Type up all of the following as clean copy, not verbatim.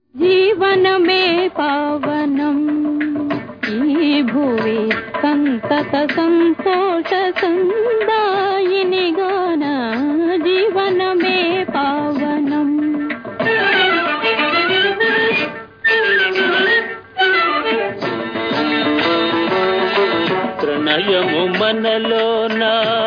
జీవనమే పావనం ఈ భువి సంతత సంతోష సందాయిని గాన జీవనమే పావనం. ప్రణయము మనలోన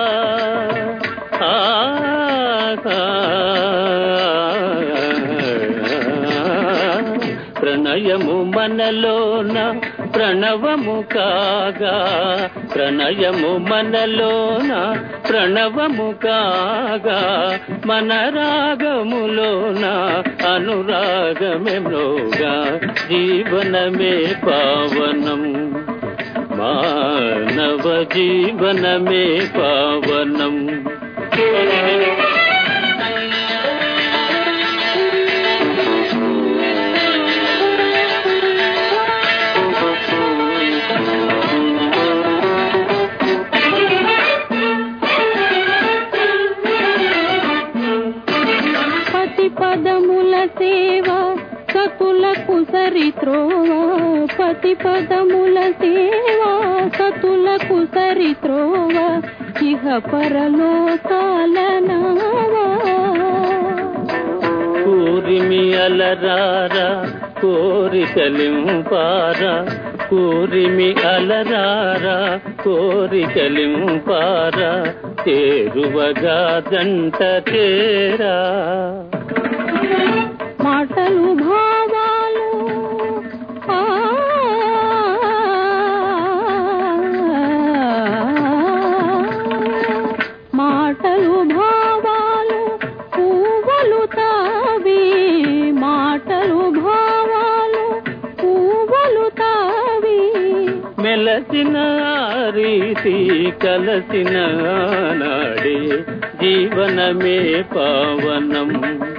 ప్రణయము మనలోన ప్రణవము కాగా, ప్రణయము మనలోన ప్రణవము కాగా, మన రాగములోన అనురాగమే మ్రోగా జీవనమే పావనం, మానవ జీవనమే పావనం. పదముల సేవ సతులకు సరిత్రోవ, పతి పదముల సేవ సతులకు సరిత్రోవ, ఇహ పరలోకాల నావా. కూరిమి అలరారా కోరికలింపారా, కూరిమి అలరారా కోరికలింపారా, చేరువగా జంట చేరా. మాటలు భావాలు మాటలు భావాలు పువ్వులు తావి, మాటలు భావాలు పువ్వులు తావి, మెలసిన రీతి కలసిన నాడే జీవనమే పావనం,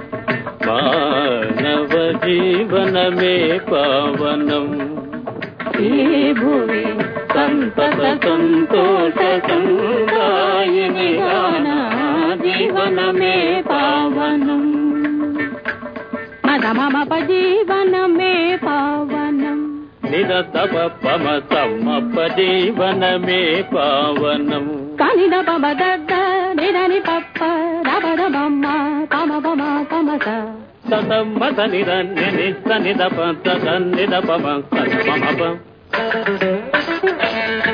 మానవ జీవనమే పావనం. ఈ భువి సంతత సంతోష సందాయిని గాన జీవనమే పావనం, మదమప జీవనమే పావనం, నిరతప పమ సమ్మప జీవనమే పావనం. కనిద పమ దద్ద నిదని పప్ప రబద బమ్మ పమ పమ పమస సతమ్మత నిరన్య నిద ప నిద పమ సమ